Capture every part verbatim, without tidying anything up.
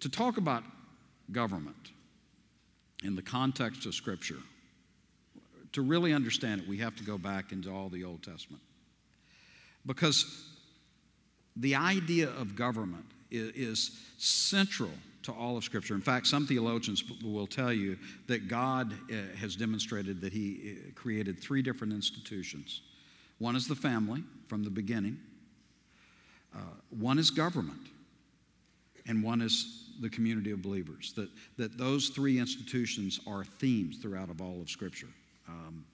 to talk about government in the context of Scripture, to really understand it, we have to go back into all the Old Testament. Because the idea of government is, is central to all of Scripture. In fact, some theologians will tell you that God uh, has demonstrated that He created three different institutions. One is the family from the beginning, uh, one is government, and one is the community of believers. That, that those three institutions are themes throughout of all of Scripture. Um,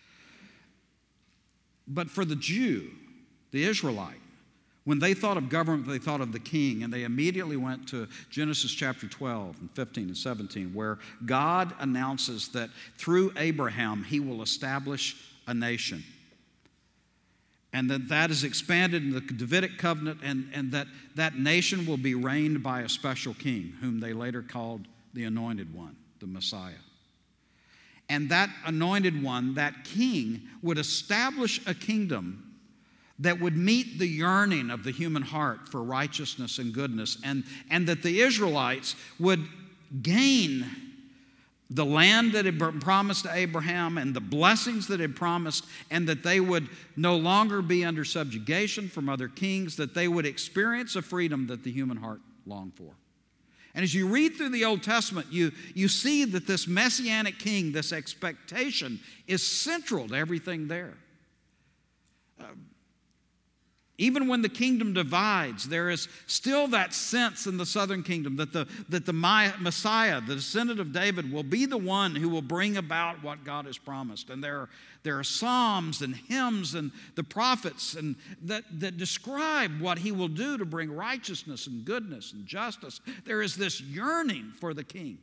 but for the Jew, the Israelite, when they thought of government, they thought of the king, and they immediately went to Genesis chapter twelve and fifteen and seventeen, where God announces that through Abraham, He will establish a nation. And that that is expanded in the Davidic covenant, and, and that that nation will be reigned by a special king, whom they later called the Anointed One, the Messiah. And that Anointed One, that king, would establish a kingdom that would meet the yearning of the human heart for righteousness and goodness, and, and that the Israelites would gain the land that had been promised to Abraham and the blessings that had promised, and that they would no longer be under subjugation from other kings, that they would experience a freedom that the human heart longed for. And as you read through the Old Testament, you, you see that this Messianic king, this expectation, is central to everything there. Uh, Even when the kingdom divides, there is still that sense in the southern kingdom that the, that the Messiah, the descendant of David, will be the one who will bring about what God has promised. And there are, there are psalms and hymns and the prophets and that, that describe what He will do to bring righteousness and goodness and justice. There is this yearning for the king.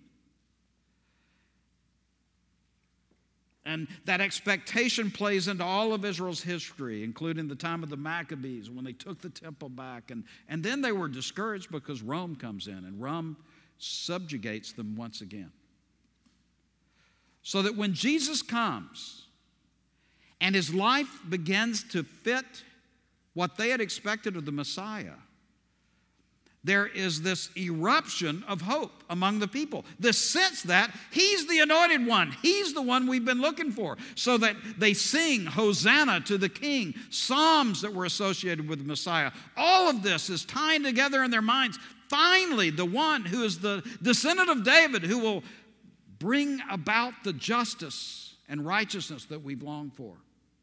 And that expectation plays into all of Israel's history, including the time of the Maccabees when they took the temple back. And, and then they were discouraged because Rome comes in, and Rome subjugates them once again. So that when Jesus comes and His life begins to fit what they had expected of the Messiah, there is this eruption of hope among the people. This sense that He's the Anointed One. He's the one we've been looking for. So that they sing Hosanna to the King, psalms that were associated with the Messiah. All of this is tying together in their minds. Finally, the one who is the descendant of David, who will bring about the justice and righteousness that we've longed for.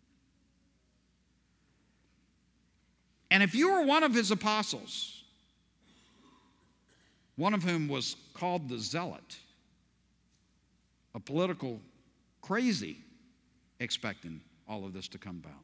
And if you were one of His apostles, one of whom was called the Zealot, a political crazy, expecting all of this to come about.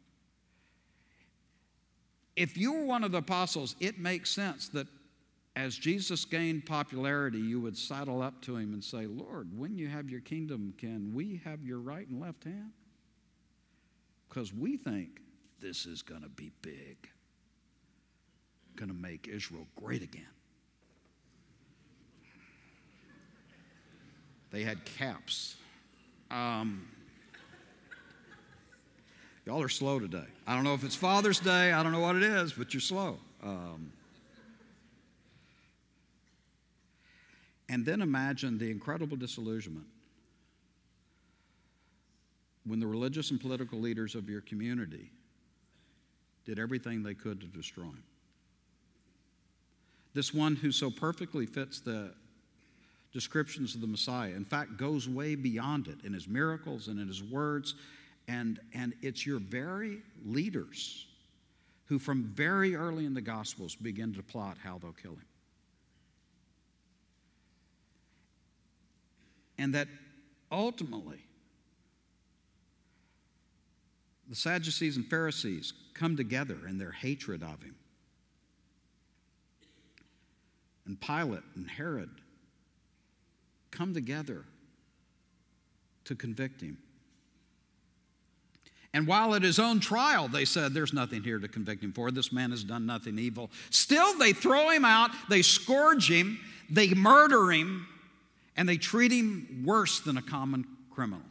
If you were one of the apostles, it makes sense that as Jesus gained popularity, you would sidle up to Him and say, Lord, when you have your kingdom, can we have your right and left hand? Because we think this is going to be big, going to make Israel great again. They had caps. Um, y'all are slow today. I don't know if it's Father's Day. I don't know what it is, but you're slow. Um, and then imagine the incredible disillusionment when the religious and political leaders of your community did everything they could to destroy Him. This one who so perfectly fits the descriptions of the Messiah, in fact, goes way beyond it in His miracles and in His words, and, and it's your very leaders who from very early in the Gospels begin to plot how they'll kill Him. And that ultimately the Sadducees and Pharisees come together in their hatred of Him. And Pilate and Herod come together to convict Him. And while at His own trial they said, there's nothing here to convict Him for, this man has done nothing evil, still they throw Him out, they scourge Him, they murder Him, and they treat Him worse than a common criminal.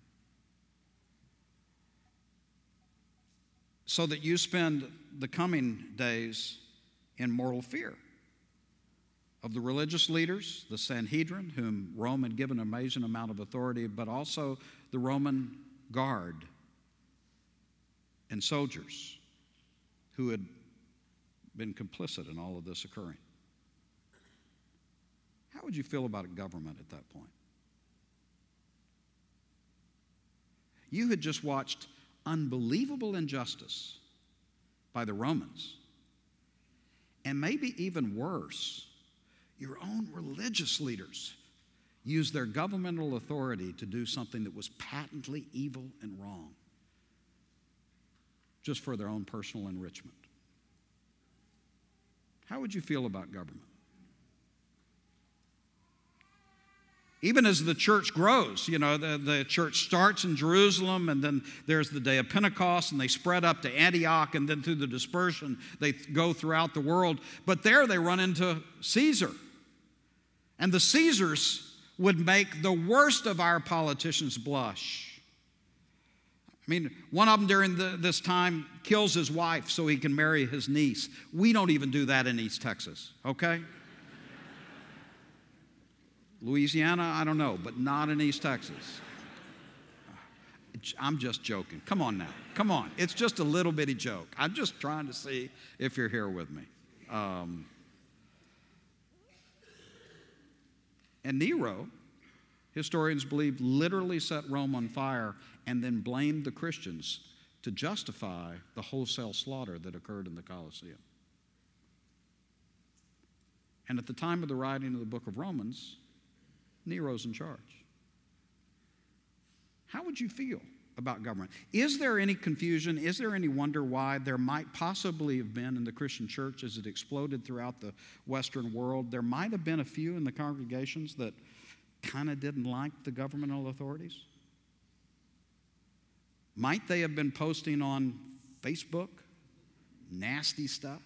So that you spend the coming days in mortal fear of the religious leaders, the Sanhedrin, whom Rome had given an amazing amount of authority, but also the Roman guard and soldiers who had been complicit in all of this occurring. How would you feel about a government at that point? You had just watched unbelievable injustice by the Romans, and maybe even worse, your own religious leaders used their governmental authority to do something that was patently evil and wrong, just for their own personal enrichment. How would you feel about government? Even as the church grows, you know, the, the church starts in Jerusalem, and then there's the day of Pentecost, and they spread up to Antioch, and then through the dispersion, they go throughout the world. But there they run into Caesar. And the Caesars would make the worst of our politicians blush. I mean, one of them during the, this time kills his wife so he can marry his niece. We don't even do that in East Texas, okay? Louisiana, I don't know, but not in East Texas. I'm just joking. Come on now. Come on. It's just a little bitty joke. I'm just trying to see if you're here with me. Um, and Nero, historians believe, literally set Rome on fire and then blamed the Christians to justify the wholesale slaughter that occurred in the Colosseum. And at the time of the writing of the book of Romans, Nero's in charge. How would you feel about government? Is there any confusion? Is there any wonder why there might possibly have been in the Christian church as it exploded throughout the Western world? There might have been a few in the congregations that kind of didn't like the governmental authorities. Might they have been posting on Facebook nasty stuff?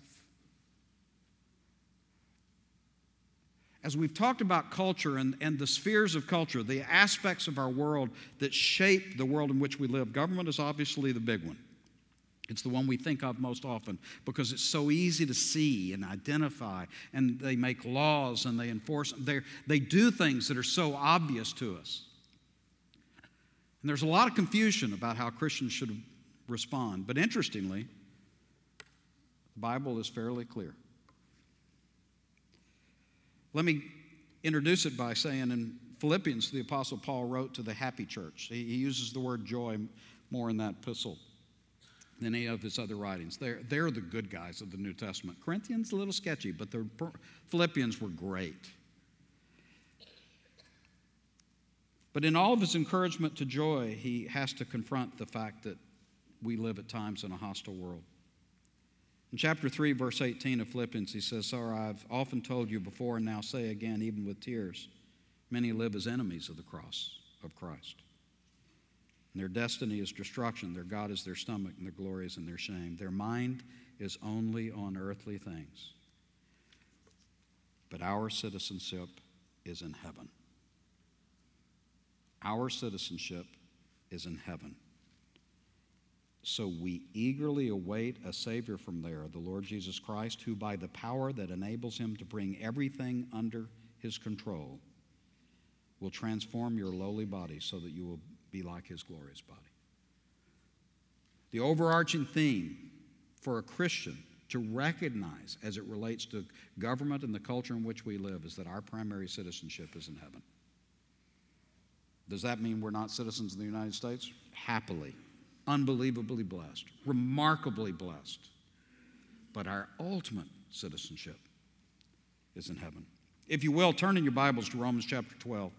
As we've talked about culture and, and the spheres of culture, the aspects of our world that shape the world in which we live, government is obviously the big one. It's the one we think of most often because it's so easy to see and identify, and they make laws and they enforce them. They, they do things that are so obvious to us. And there's a lot of confusion about how Christians should respond. But interestingly, the Bible is fairly clear. Let me introduce it by saying in Philippians, the Apostle Paul wrote to the happy church. He, he uses the word joy more in that epistle than any of his other writings. They're, they're the good guys of the New Testament. Corinthians, a little sketchy, but the Philippians were great. But in all of his encouragement to joy, he has to confront the fact that we live at times in a hostile world. In chapter three, verse eighteen of Philippians, he says, "Sir, I've often told you before and now say again, even with tears, many live as enemies of the cross of Christ. And their destiny is destruction, their God is their stomach, and their glory is in their shame. Their mind is only on earthly things. But our citizenship is in heaven." Our citizenship is in heaven. So we eagerly await a Savior from there, the Lord Jesus Christ, who by the power that enables him to bring everything under his control will transform your lowly body so that you will be like his glorious body. The overarching theme for a Christian to recognize as it relates to government and the culture in which we live is that our primary citizenship is in heaven. Does that mean we're not citizens of the United States? Happily. Unbelievably blessed, remarkably blessed. But our ultimate citizenship is in heaven. If you will, turn in your Bibles to Romans chapter twelve.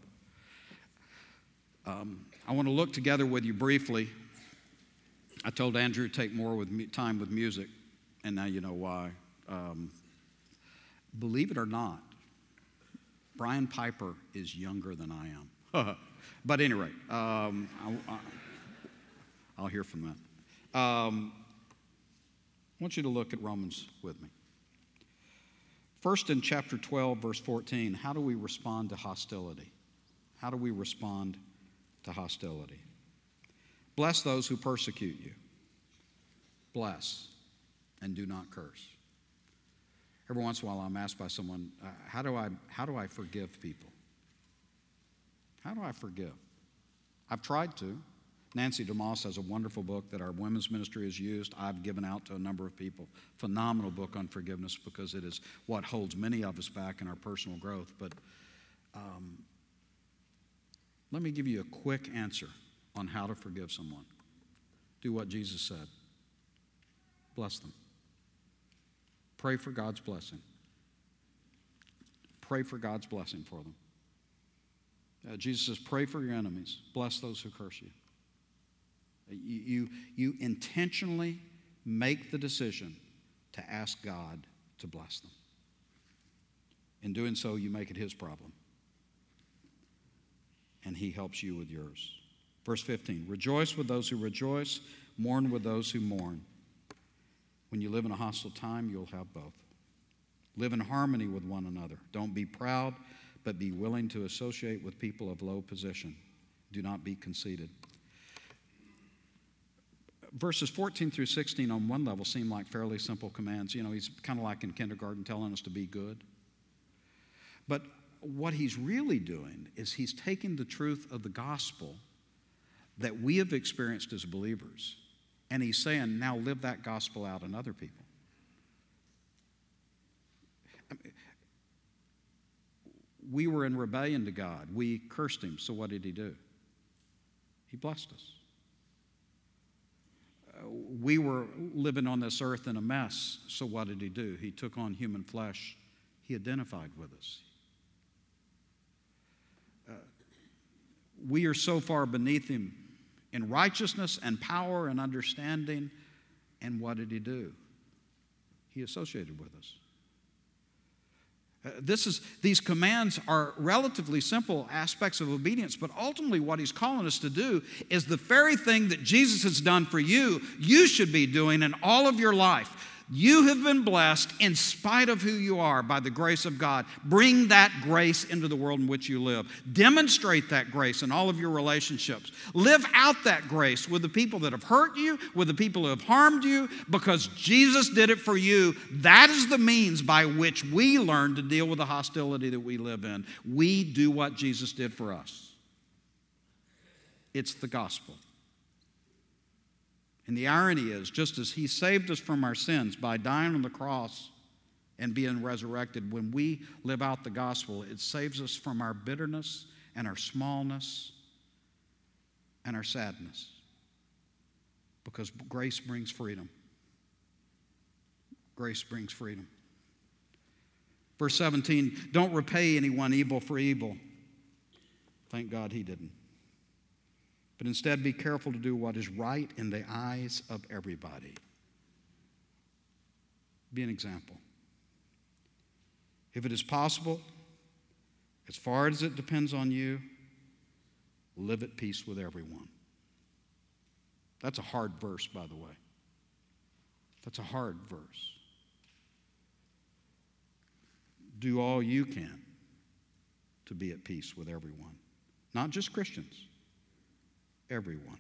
Um, I want to look together with you briefly. I told Andrew to take more with me, time with music, and now you know why. Um, believe it or not, Brian Piper is younger than I am. But anyway, um, I, I, I'll hear from that. Um, I want you to look at Romans with me. First, in chapter twelve, verse fourteen, how do we respond to hostility? How do we respond to hostility? Bless those who persecute you. Bless and do not curse. Every once in a while I'm asked by someone, uh, how do I, how do I forgive people? How do I forgive? I've tried to. Nancy DeMoss has a wonderful book that our women's ministry has used. I've given out to a number of people. Phenomenal book on forgiveness because it is what holds many of us back in our personal growth. But um, let me give you a quick answer on how to forgive someone. Do what Jesus said. Bless them. Pray for God's blessing. Pray for God's blessing for them. Uh, Jesus says, pray for your enemies. Bless those who curse you. You, you. You intentionally make the decision to ask God to bless them. In doing so, you make it His problem. And He helps you with yours. Verse fifteen, rejoice with those who rejoice, mourn with those who mourn. When you live in a hostile time, you'll have both. Live in harmony with one another. Don't be proud, but be willing to associate with people of low position. Do not be conceited. Verses fourteen through sixteen on one level seem like fairly simple commands. You know, he's kind of like in kindergarten telling us to be good. But what he's really doing is he's taking the truth of the gospel that we have experienced as believers, and he's saying, now live that gospel out in other people. I mean, we were in rebellion to God. We cursed Him, so what did He do? He blessed us. Uh, we were living on this earth in a mess, so what did He do? He took on human flesh. He identified with us. Uh, we are so far beneath Him in righteousness and power and understanding, and what did He do? He associated with us. Uh, this is, these commands are relatively simple aspects of obedience, but ultimately what He's calling us to do is the very thing that Jesus has done for you, you should be doing in all of your life. You have been blessed in spite of who you are by the grace of God. Bring that grace into the world in which you live. Demonstrate that grace in all of your relationships. Live out that grace with the people that have hurt you, with the people who have harmed you, because Jesus did it for you. That is the means by which we learn to deal with the hostility that we live in. We do what Jesus did for us. It's the gospel. And the irony is, just as He saved us from our sins by dying on the cross and being resurrected, when we live out the gospel, it saves us from our bitterness and our smallness and our sadness. Because grace brings freedom. Grace brings freedom. Verse seventeen, don't repay anyone evil for evil. Thank God He didn't. But instead be careful to do what is right in the eyes of everybody. Be an example. If it is possible, as far as it depends on you, live at peace with everyone. That's a hard verse, by the way. That's a hard verse. Do all you can to be at peace with everyone. Not just Christians. Everyone.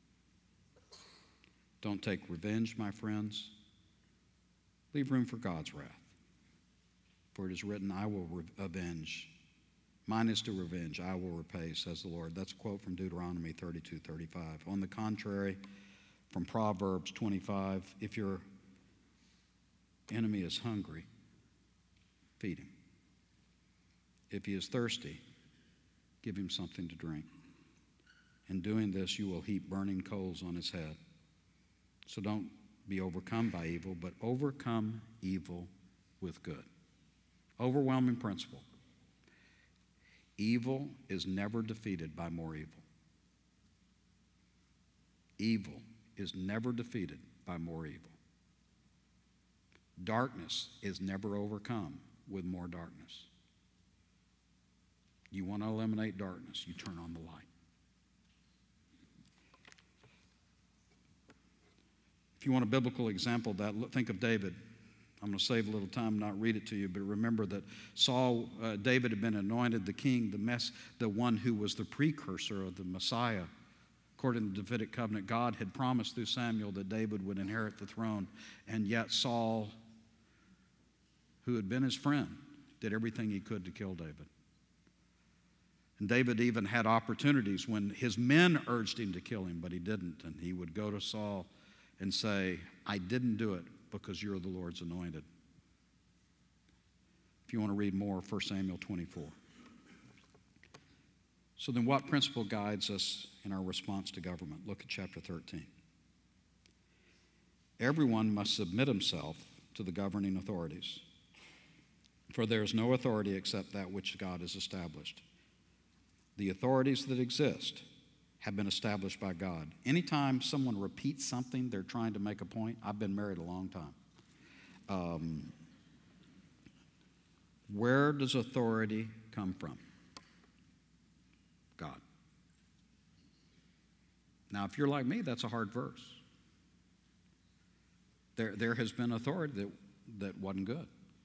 Don't take revenge, my friends. Leave room for God's wrath. For it is written, I will re- avenge. Mine is to revenge. I will repay, says the Lord. That's a quote from Deuteronomy thirty-two thirty-five. On the contrary, from Proverbs twenty-five, if your enemy is hungry, feed him. If he is thirsty, give him something to drink. In doing this, you will heap burning coals on his head. So don't be overcome by evil, but overcome evil with good. Overwhelming principle. Evil is never defeated by more evil. Evil is never defeated by more evil. Darkness is never overcome with more darkness. You want to eliminate darkness, you turn on the light. If you want a biblical example of that, think of David. I'm going to save a little time, not read it to you, but remember that Saul, uh, David had been anointed the king, the mess, the one who was the precursor of the Messiah. According to the Davidic covenant, God had promised through Samuel that David would inherit the throne, and yet Saul who had been his friend, did everything he could to kill David. And David even had opportunities when his men urged him to kill him, but he didn't. And he would go to Saul and say, I didn't do it because you're the Lord's anointed. If you want to read more, First Samuel twenty-four. So then what principle guides us in our response to government? Look at chapter thirteen. Everyone must submit himself to the governing authorities, for there is no authority except that which God has established. The authorities that exist have been established by God. Anytime someone repeats something, they're trying to make a point. I've been married a long time. Um, where does authority come from? God. Now, if you're like me, that's a hard verse. There, there has been authority that, that wasn't good.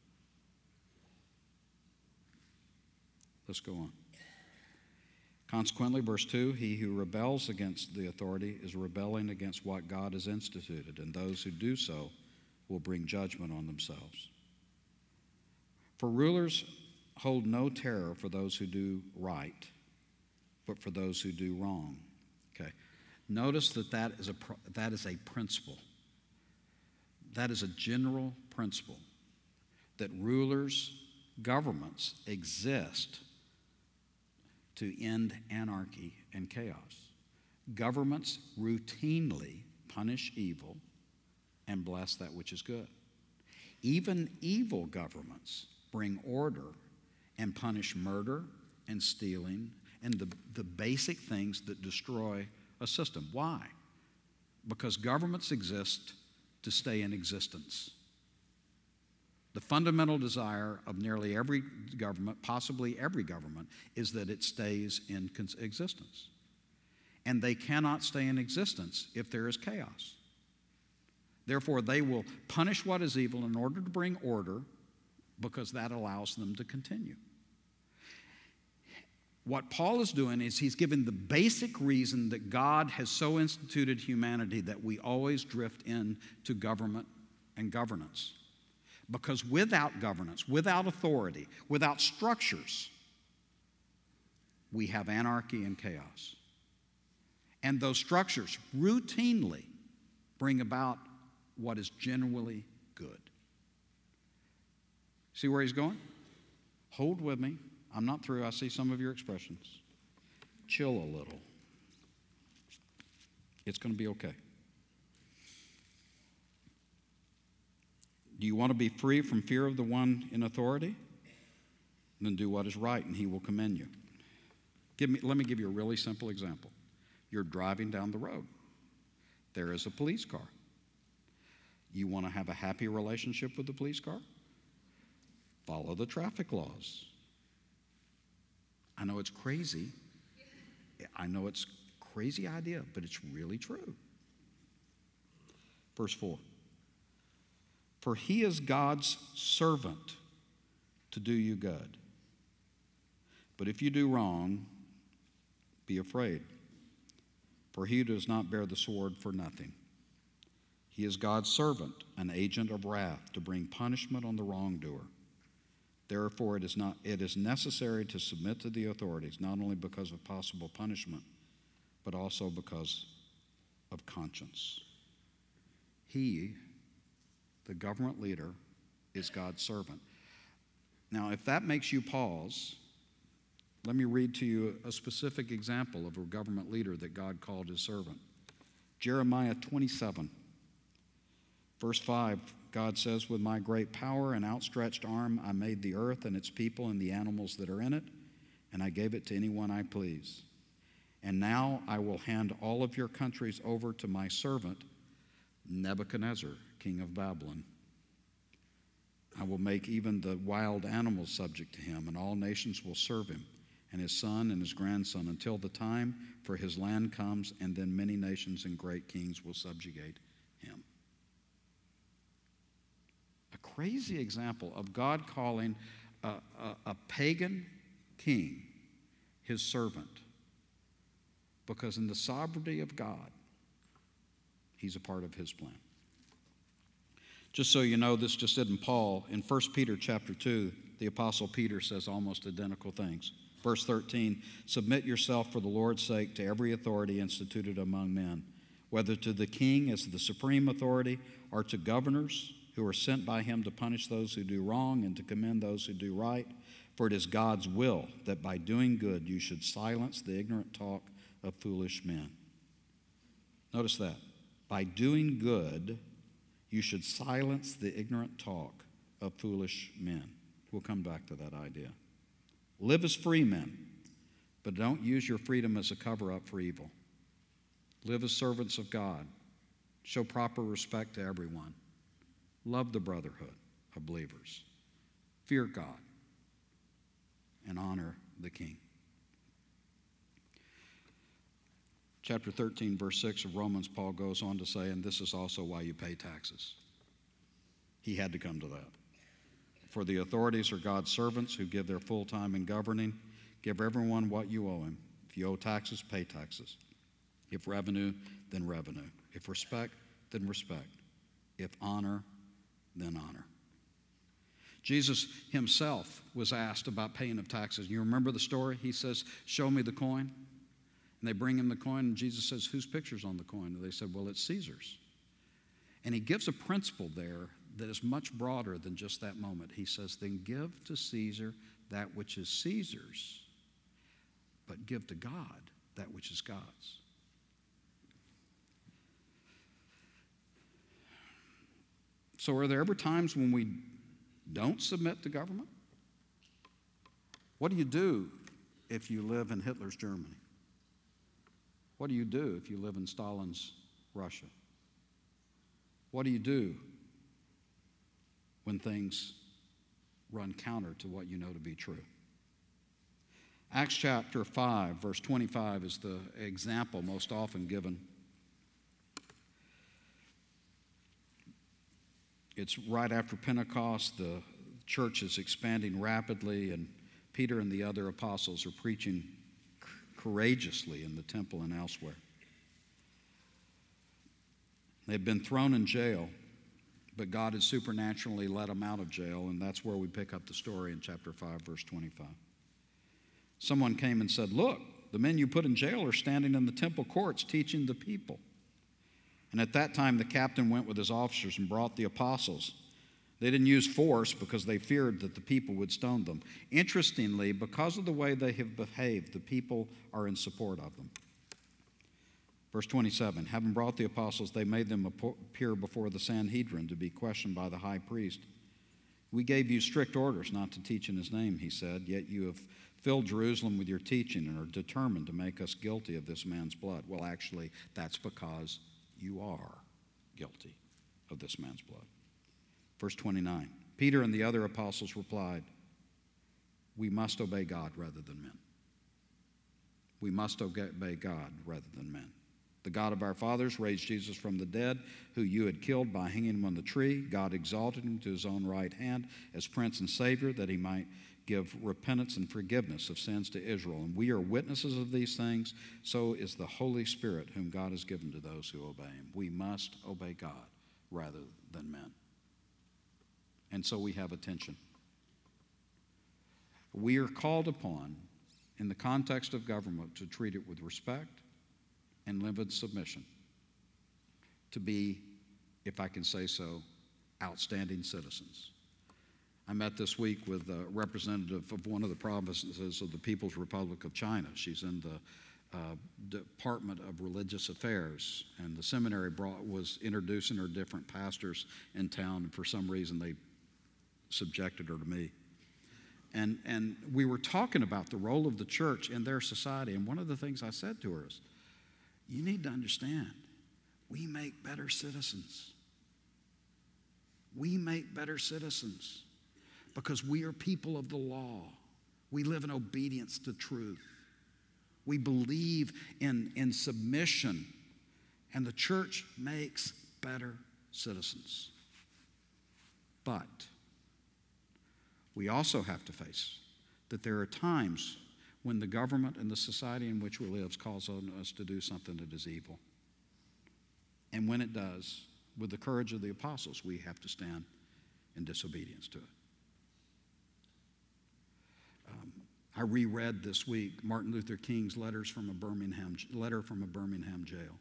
Let's go on. Consequently, verse two, he who rebels against the authority is rebelling against what God has instituted, and those who do so will bring judgment on themselves. For rulers hold no terror for those who do right, but for those who do wrong. Okay. Notice that that is a, that is a principle. That is a general principle, that rulers, governments exist to end anarchy and chaos. Governments routinely punish evil and bless that which is good. Even evil governments bring order and punish murder and stealing and the, the basic things that destroy a system. Why? Because governments exist to stay in existence. The fundamental desire of nearly every government, possibly every government, is that it stays in existence. And they cannot stay in existence if there is chaos. Therefore, they will punish what is evil in order to bring order, because that allows them to continue. What Paul is doing is he's given the basic reason that God has so instituted humanity that we always drift into government and governance. Because without governance, without authority, without structures, we have anarchy and chaos. And those structures routinely bring about what is genuinely good. See where he's going? Hold with me. I'm not through. I see some of your expressions. Chill a little. It's going to be okay. Do you want to be free from fear of the one in authority? Then do what is right, and he will commend you. Give me, let me give you a really simple example. You're driving down the road. There is a police car. You want to have a happy relationship with the police car? Follow the traffic laws. I know it's crazy. I know it's a crazy idea, but it's really true. Verse four. For he is God's servant to do you good. But if you do wrong, be afraid. For he does not bear the sword for nothing. He is God's servant, an agent of wrath, to bring punishment on the wrongdoer. Therefore, it is not, it is necessary to submit to the authorities, not only because of possible punishment, but also because of conscience. He, the government leader, is God's servant. Now, if that makes you pause, let me read to you a specific example of a government leader that God called his servant. Jeremiah twenty-seven, verse five, God says, with my great power and outstretched arm, I made the earth and its people and the animals that are in it, and I gave it to anyone I please. And now I will hand all of your countries over to my servant, Nebuchadnezzar, king of Babylon. I will make even the wild animals subject to him, and all nations will serve him, and his son and his grandson, until the time for his land comes, and then many nations and great kings will subjugate him. A crazy example of God calling a, a, a pagan king his servant, because in the sovereignty of God, he's a part of his plan. Just so you know, this just isn't Paul. In First Peter chapter two, the Apostle Peter says almost identical things. Verse thirteen, submit yourself for the Lord's sake to every authority instituted among men, whether to the king as the supreme authority or to governors who are sent by him to punish those who do wrong and to commend those who do right. For it is God's will that by doing good you should silence the ignorant talk of foolish men. Notice that. By doing good, you should silence the ignorant talk of foolish men. We'll come back to that idea. Live as free men, but don't use your freedom as a cover-up for evil. Live as servants of God. Show proper respect to everyone. Love the brotherhood of believers. Fear God and honor the king. Chapter thirteen, verse six of Romans, Paul goes on to say, and this is also why you pay taxes. He had to come to that. For the authorities are God's servants who give their full time in governing. Give everyone what you owe him. If you owe taxes, pay taxes. If revenue, then revenue. If respect, then respect. If honor, then honor. Jesus himself was asked about paying of taxes. You remember the story? He says, show me the coin. And they bring him the coin, and Jesus says, whose picture's on the coin? And they said, well, it's Caesar's. And he gives a principle there that is much broader than just that moment. He says, then give to Caesar that which is Caesar's, but give to God that which is God's. So are there ever times when we don't submit to government? What do you do if you live in Hitler's Germany? What do you do if you live in Stalin's Russia? What do you do when things run counter to what you know to be true? Acts chapter five, verse twenty-five is the example most often given. It's right after Pentecost. The church is expanding rapidly, and Peter and the other apostles are preaching courageously in the temple and elsewhere. They've been thrown in jail, but God had supernaturally let them out of jail, and that's where we pick up the story in chapter five, verse twenty-five. Someone came and said, look, the men you put in jail are standing in the temple courts teaching the people. And at that time, the captain went with his officers and brought the apostles. They didn't use force because they feared that the people would stone them. Interestingly, because of the way they have behaved, the people are in support of them. Verse twenty-seven, having brought the apostles, they made them appear before the Sanhedrin to be questioned by the high priest. We gave you strict orders not to teach in his name, he said, yet you have filled Jerusalem with your teaching and are determined to make us guilty of this man's blood. Well, actually, that's because you are guilty of this man's blood. Verse twenty-nine, Peter and the other apostles replied, we must obey God rather than men. We must obey God rather than men. The God of our fathers raised Jesus from the dead, who you had killed by hanging him on the tree. God exalted him to his own right hand as Prince and Savior, that he might give repentance and forgiveness of sins to Israel. And we are witnesses of these things. So is the Holy Spirit, whom God has given to those who obey him. We must obey God rather than men. And so we have attention. We are called upon, in the context of government, to treat it with respect and live in submission, to be, if I can say so, outstanding citizens. I met this week with a representative of one of the provinces of the People's Republic of China. She's in the uh, Department of Religious Affairs, and the seminary brought, was introducing her different pastors in town, and for some reason they subjected her to me. And, and we were talking about the role of the church in their society, and one of the things I said to her is, you need to understand, we make better citizens. We make better citizens because we are people of the law. We live in obedience to truth. We believe in, in submission, and the church makes better citizens. But we also have to face that there are times when the government and the society in which we live calls on us to do something that is evil. And when it does, with the courage of the apostles, we have to stand in disobedience to it. Um, I reread this week Martin Luther King's letters from a Birmingham letter from a Birmingham jail,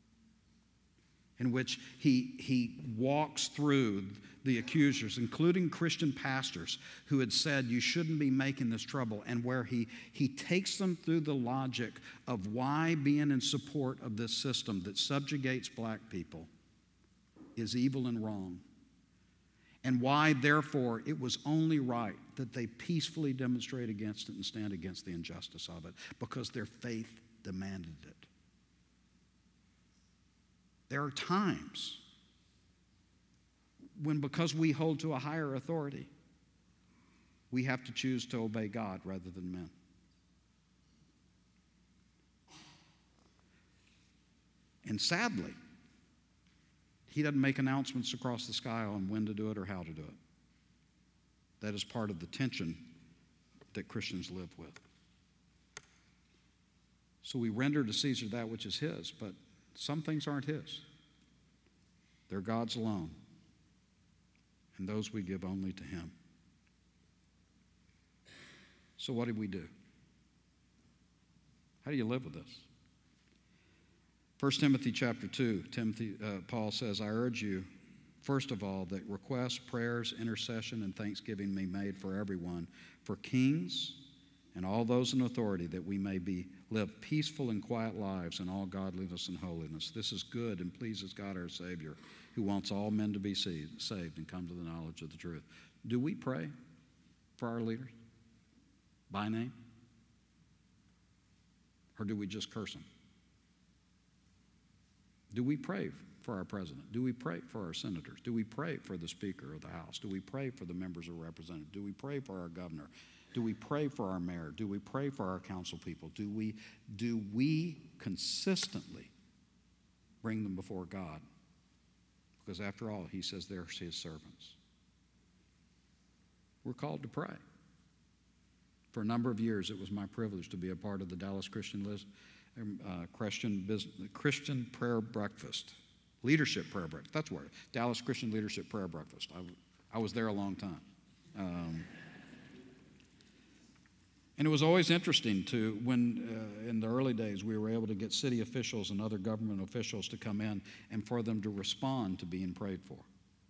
in which he, he walks through the accusers, including Christian pastors who had said you shouldn't be making this trouble, and where he, he takes them through the logic of why being in support of this system that subjugates black people is evil and wrong, and why, therefore, it was only right that they peacefully demonstrate against it and stand against the injustice of it, because their faith demanded it. There are times when, because we hold to a higher authority, we have to choose to obey God rather than men. And sadly, he doesn't make announcements across the sky on when to do it or how to do it. That is part of the tension that Christians live with. So we render to Caesar that which is his, but some things aren't his. They're God's alone, and those we give only to him. So what do we do? How do you live with this? First Timothy chapter two, Timothy, uh, Paul says, I urge you, first of all, that requests, prayers, intercession, and thanksgiving be made for everyone, for kings and all those in authority, that we may be live peaceful and quiet lives in all godliness and holiness. This is good and pleases God our Savior, who wants all men to be saved and come to the knowledge of the truth. Do we pray for our leaders by name? Or do we just curse them? Do we pray for our president? Do we pray for our senators? Do we pray for the Speaker of the House? Do we pray for the members of Representatives? Do we pray for our governor? Do we pray for our mayor? Do we pray for our council people? Do we, do we consistently bring them before God? Because after all, he says they're his servants. We're called to pray. For a number of years, it was my privilege to be a part of the Dallas Christian, uh, Christian, Business, Christian Prayer Breakfast. Leadership Prayer Breakfast. That's what it is. Dallas Christian Leadership Prayer Breakfast. I, I was there a long time. Um, And it was always interesting to, when uh, in the early days we were able to get city officials and other government officials to come in and for them to respond to being prayed for.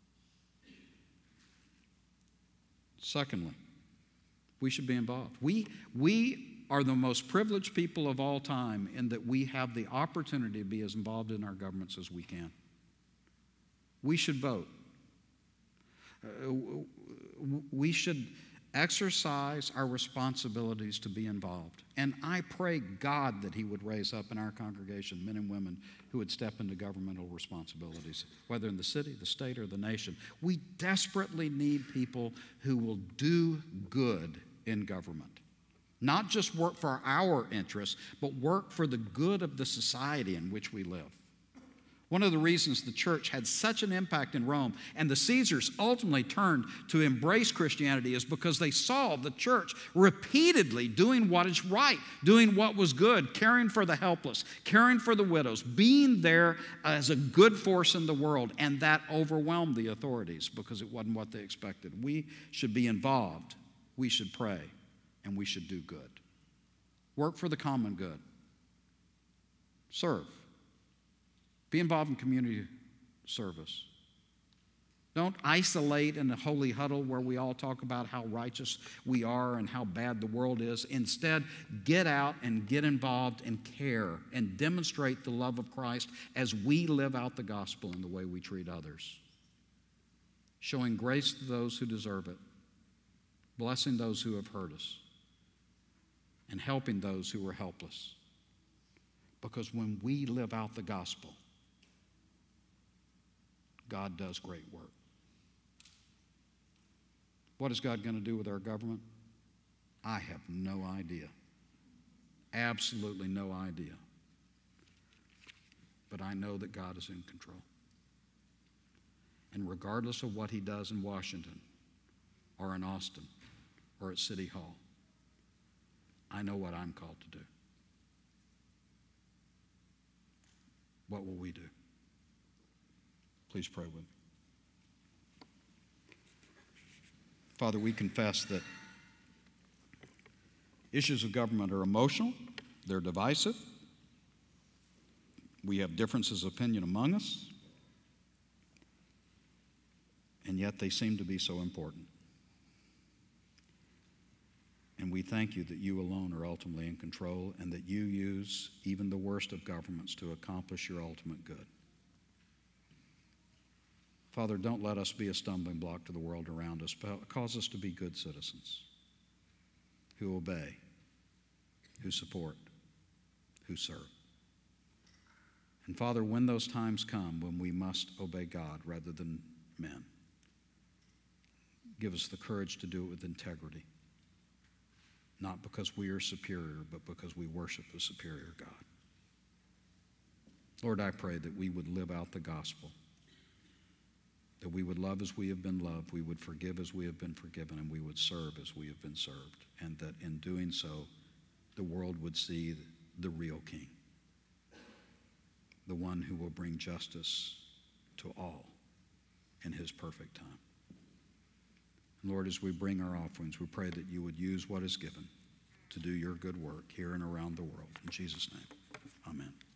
Secondly, we should be involved. We, we are the most privileged people of all time in that we have the opportunity to be as involved in our governments as we can. We should vote. Uh, we should exercise our responsibilities to be involved. And I pray God that he would raise up in our congregation men and women who would step into governmental responsibilities, whether in the city, the state, or the nation. We desperately need people who will do good in government. Not just work for our interests, but work for the good of the society in which we live. One of the reasons the church had such an impact in Rome and the Caesars ultimately turned to embrace Christianity is because they saw the church repeatedly doing what is right, doing what was good, caring for the helpless, caring for the widows, being there as a good force in the world, and that overwhelmed the authorities because it wasn't what they expected. We should be involved, we should pray, and we should do good. Work for the common good. Serve. Be involved in community service. Don't isolate in a holy huddle where we all talk about how righteous we are and how bad the world is. Instead, get out and get involved and care and demonstrate the love of Christ as we live out the gospel in the way we treat others. Showing grace to those who deserve it, blessing those who have hurt us, and helping those who are helpless. Because when we live out the gospel, God does great work. What is God going to do with our government? I have no idea. Absolutely no idea. But I know that God is in control. And regardless of what he does in Washington or in Austin or at City Hall, I know what I'm called to do. What will we do? Please pray with me. Father, we confess that issues of government are emotional, they're divisive, we have differences of opinion among us, and yet they seem to be so important. And we thank you that you alone are ultimately in control and that you use even the worst of governments to accomplish your ultimate good. Father, don't let us be a stumbling block to the world around us, but cause us to be good citizens who obey, who support, who serve. And Father, when those times come when we must obey God rather than men, give us the courage to do it with integrity, not because we are superior, but because we worship a superior God. Lord, I pray that we would live out the gospel, that we would love as we have been loved, we would forgive as we have been forgiven, and we would serve as we have been served, and that in doing so, the world would see the real King, the one who will bring justice to all in his perfect time. Lord, as we bring our offerings, we pray that you would use what is given to do your good work here and around the world. In Jesus' name, amen.